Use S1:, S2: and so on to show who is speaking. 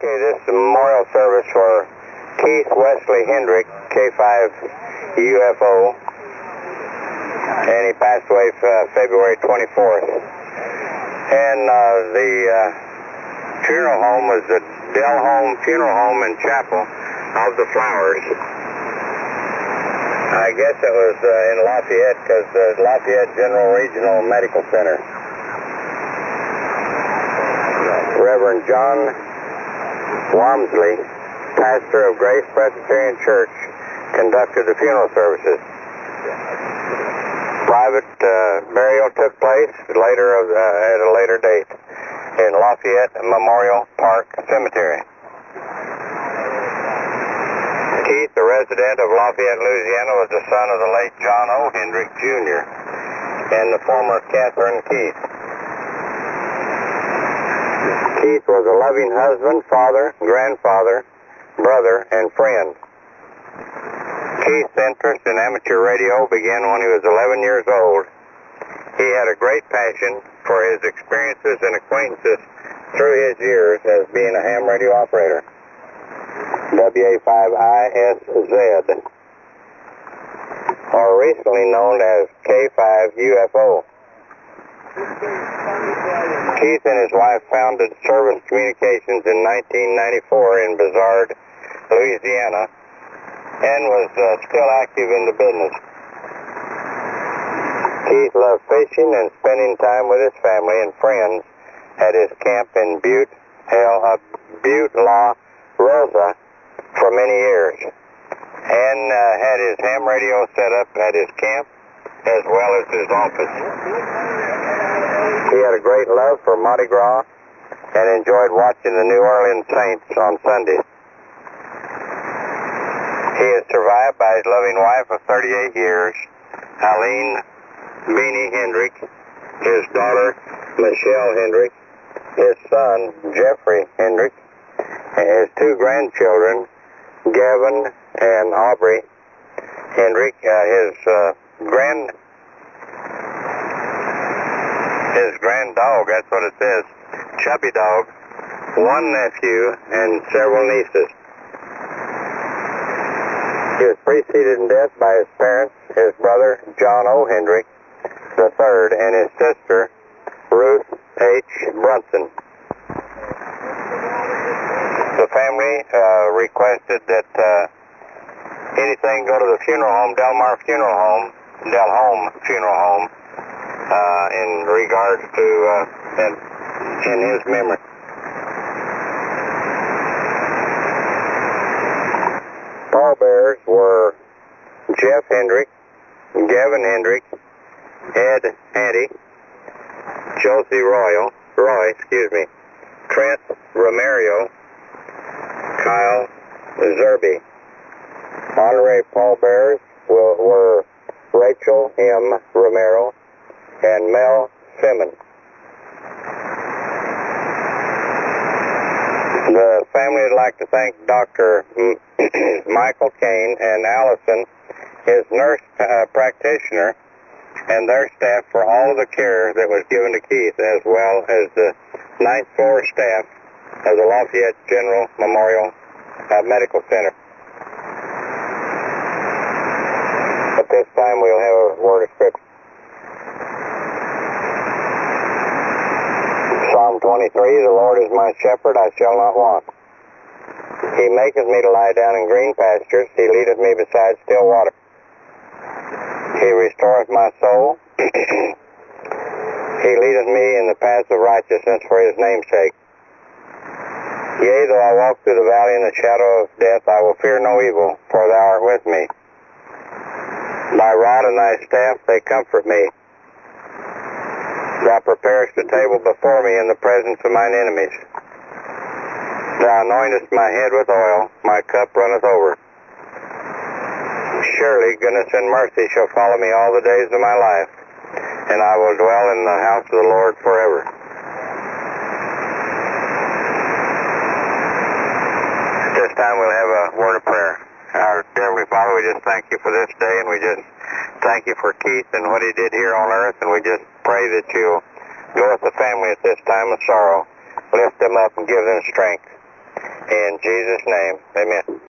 S1: Okay, this is a memorial service for Keith Wesley Hendrick, K5 UFO, and he passed away February 24th. And the funeral home was the Dell Home Funeral Home and Chapel of the Flowers. I guess it was in Lafayette, because the Lafayette General Regional Medical Center. Reverend John Walmsley, pastor of Grace Presbyterian Church, conducted the funeral services. Private burial took place later at a later date in Lafayette Memorial Park Cemetery. Keith, a resident of Lafayette, Louisiana, was the son of the late John O. Hendrick, Jr. and the former Catherine Keith. Keith was a loving husband, father, grandfather, brother, and friend. Keith's interest in amateur radio began when he was 11 years old. He had a great passion for his experiences and acquaintances through his years as being a ham radio operator. WA5ISZ, or recently known as K5 UFO. Keith and his wife founded Service Communications in 1994 in Bizard, Louisiana, and was still active in the business. Keith loved fishing and spending time with his family and friends at his camp in Butte La Rosa for many years, and had his ham radio set up at his camp as well as his office. He had a great love for Mardi Gras and enjoyed watching the New Orleans Saints on Sundays. He is survived by his loving wife of 38 years, Eileen Beanie Hendrick, his daughter Michelle Hendrick, his son Jeffrey Hendrick, and his two grandchildren, Gavin and Aubrey Hendrick, his grand dog, that's what it says, Chubby Dog, one nephew, and several nieces. He was preceded in death by his parents, his brother, John O. Hendrick III, and his sister, Ruth H. Brunson. The family requested that anything go to the funeral home, Del Home Funeral Home, in regards to, in his memory. Pallbearers were Jeff Hendrick, Gavin Hendrick, Ed Handy, Josie Roy, Trent Romario, Kyle Zerby. Honorary pallbearers were Rachel M. Romero and Mel Simmons. The family would like to thank Dr. Michael Kane and Allison, his nurse practitioner, and their staff for all of the care that was given to Keith, as well as the 9th floor staff of the Lafayette General Memorial Medical Center. At this time, we'll have a word of scripture. Psalm 23, the Lord is my shepherd, I shall not want. He maketh me to lie down in green pastures, he leadeth me beside still water. He restoreth my soul, he leadeth me in the paths of righteousness for his name's sake. Yea, though I walk through the valley in the shadow of death, I will fear no evil, for thou art with me. Thy rod and thy staff, they comfort me. Thou preparest a table before me in the presence of mine enemies. Thou anointest my head with oil, my cup runneth over. Surely goodness and mercy shall follow me all the days of my life, and I will dwell in the house of the Lord forever. At this time we'll have a word of prayer. Our Heavenly Father, we just thank you for this day, and we just thank you for Keith and what he did here on earth, and we just pray that you'll go with the family at this time of sorrow. Lift them up and give them strength. In Jesus' name, amen.